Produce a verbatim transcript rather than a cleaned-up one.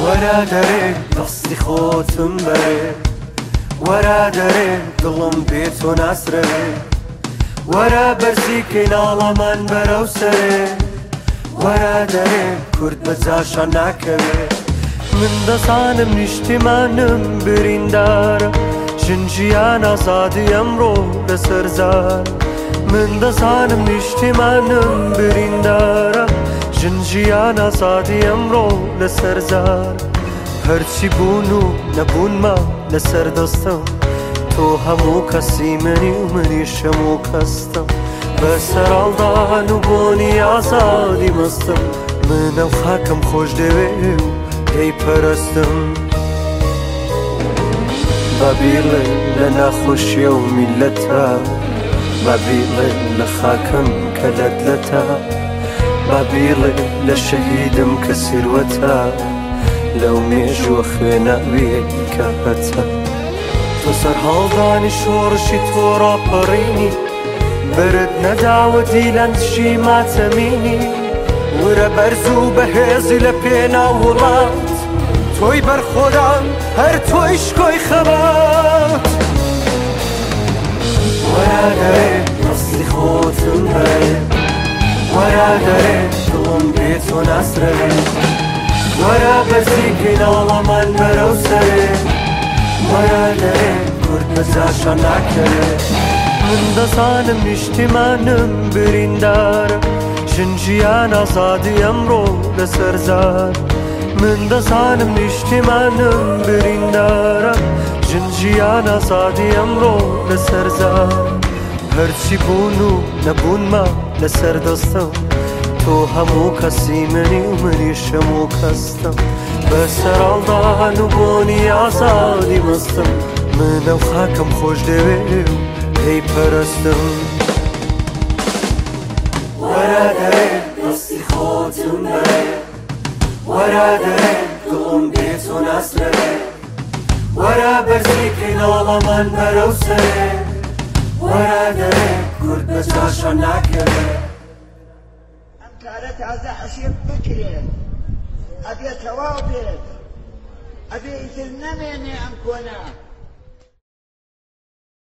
وەرە دەرێ دەستی خۆتم بەرێ وەرە دەرێ دڵم بێ تۆ ناسرەوێ وەرە بەرزی کەیناڵەمان بەرەو سەرێ وەرە دەرێ کورد بە جاشان ناکەوێ من دەزانم نیشتیمانم بریندارە ژنجیان ئازادی ئەمڕۆ لەسەر زار من دەزانم نیشتیمانم بریندارە ژنجیان ئازادی ئەمڕۆ لەسەر زار هەرچی بوون و نەبوونمە لەسەر دەستم تۆ هەموو کەسی منی و منیش هەموو کەستم بەسەراڵدان و بۆنی ئازادی مەستم من ئەو خاکەم خۆش دەوێ و دەی پەرستم بەبیڵێ لە ناخۆشیە و میلەتە بەبیڵێ لە خاکەم کە لەدلەتە بەبیڵێ لە شەهیدم کە سیروەتە لەو مێژوە خوێناوێ کە هەتە تۆ سەرهەڵدانی شۆڕشی تۆ ڕاپەڕینی برد نەداوە دیلەندشی ماتەمینی ورە بەرز و بەهێزی لە پێنا وڵات تۆی بەرخۆدان هەر تۆی شکۆی خەبات وەرە دەرێ دەستی خۆتم بەرێ وەرە دەرێ دڵم بێ تۆ ناسرەوێ وەرە بەرزی کەیناڵەمان بەرەو سەرێ وەرە دەرێ کورد بە جاشان ناکەوێ من دەزانم نیشتیمانم بریندارە ژنجیان ئازادی ئەمڕۆ لەسەر زار من دەزانم نیشتیمانم بریندارە ژنجیان ئازادی ئەمڕۆ لەسەر زار هەرچی بوون و نەبوونمە لەسەر دەستم تۆ هەموو کەسی منی و منیش هەموو کەستم بەسەراڵدان و بۆنی ئازادی مەستم من ئەو خاکەم خۆش دەوێ و دەی پەرستم وەرە دەرێ دەستی خۆتم بەرێ وەرە دەرێ دڵم بێ تۆ ناسرەوێ وەرە بەرزی کەیناڵەمان بەرەو سەرێ وەرە دەرێ کورد بە جاشان ناکەوێ ئەم کارە تازە حەسێب بکرێت ئەبێ تەواو بێت ئەبێ ئیتر نەمێنێ ئەم کۆنە